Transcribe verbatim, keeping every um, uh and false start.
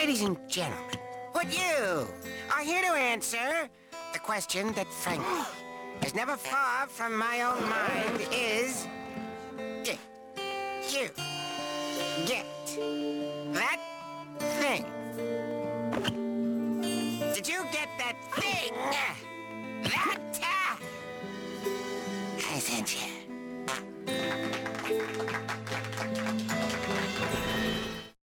Ladies and gentlemen, what you are here to answer the question that, frankly, is never far from my own mind is... Did you get that thing? Did you get that thing? That... Uh, I sent you.